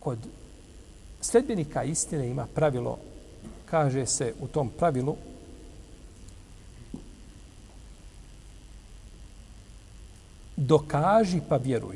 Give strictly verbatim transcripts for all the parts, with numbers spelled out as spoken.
kod sljedbenika istine ima pravilo, kaže se u tom pravilu, dokaži pa vjeruj.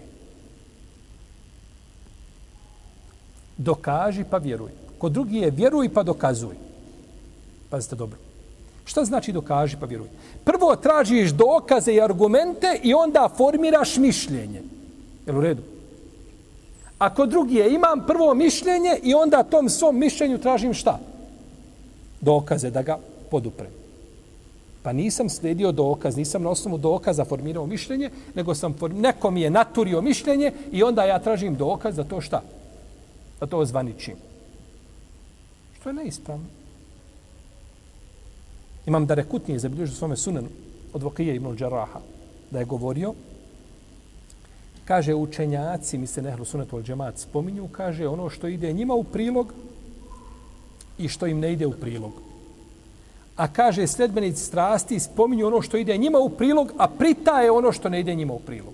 Dokaži pa vjeruj. Kod drugi je vjeruj pa dokazuj. Pazite dobro. Šta znači dokaži pa vjeruj? Prvo tražiš dokaze i argumente i onda formiraš mišljenje. Jel u redu? A kod drugi je imam prvo mišljenje i onda tom svom mišljenju tražim šta? Dokaze da ga poduprem. Pa nisam slijedio dokaz, nisam na osnovu dokaza formirao mišljenje, nego sam form... neko mi je naturio mišljenje i onda ja tražim dokaz za to šta? Da to zvaničim. Što je neispravno. Imam da rekutnije zabilježio svome sunanu od Vakije ibn Đaraha, da je govorio, kaže učenjaci, misle Ehlu Sunnetu vel Džemaat, spominju, kaže ono što ide njima u prilog i što im ne ide u prilog. A kaže sljedbenici strasti spominju ono što ide njima u prilog, a pritaje ono što ne ide njima u prilog.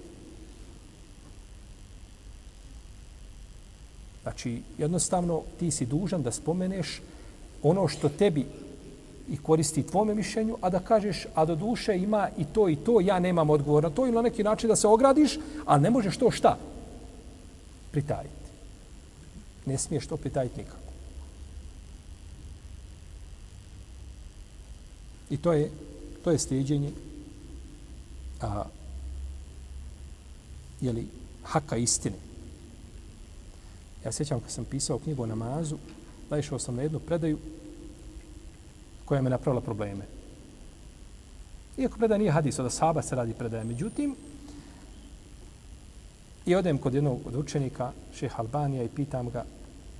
Znači, jednostavno, ti si dužan da spomeneš ono što tebi i koristi tvome mišljenju, a da kažeš, a do duše ima i to i to, ja nemam odgovor na to, ili na neki način da se ogradiš, ali ne možeš to šta? Pritajiti. Ne smiješ to pritajiti nikako. I to je, to je slijedjenje a, jeli, haka istine. Ja sjećam kad sam pisao knjigu o namazu, naišao sam na jednu predaju koja me napravila probleme. Iako predaja nije hadis, od ashaba se radi predaja. Međutim, i odem kod jednog od učenika, šeha Albanija, i pitam ga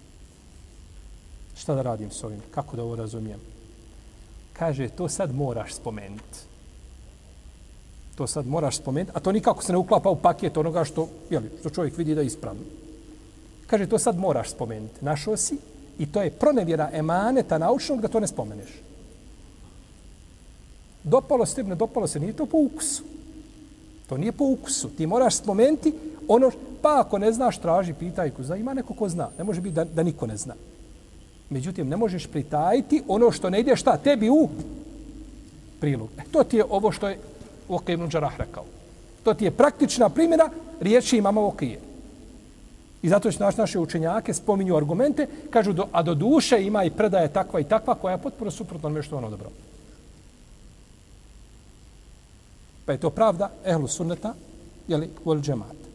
šta da radim s ovim, kako da ovo razumijem. Kaže, to sad moraš spomenuti. To sad moraš spomenuti, a to nikako se ne uklapa u paket onoga što, jeli, što čovjek vidi da je ispravno. Kaže, to sad moraš spomenuti. Našao si i to je pronevjera emaneta naučnog da to ne spomeneš. Dopalo se tebi, ne dopalo se, nije to po ukusu. To nije po ukusu. Ti moraš spomenuti ono, pa ako ne znaš, traži, pitaj ko zna. Ima neko ko zna. Ne može biti da, da niko ne zna. Međutim, ne možeš pritajiti ono što ne ide šta tebi u prilog. E, to ti je ovo što je Vakije ibn Đarah rekao. To ti je praktična primjena riječi imama Vakije. I zato će naš, naše učenjake spominju argumente, kažu, do, a do duše ima i predaje takva i takva koja je potpuno suprotno onome što ono dobro. Pa je to pravda ehlu sunneta, jeli, vel džemaat.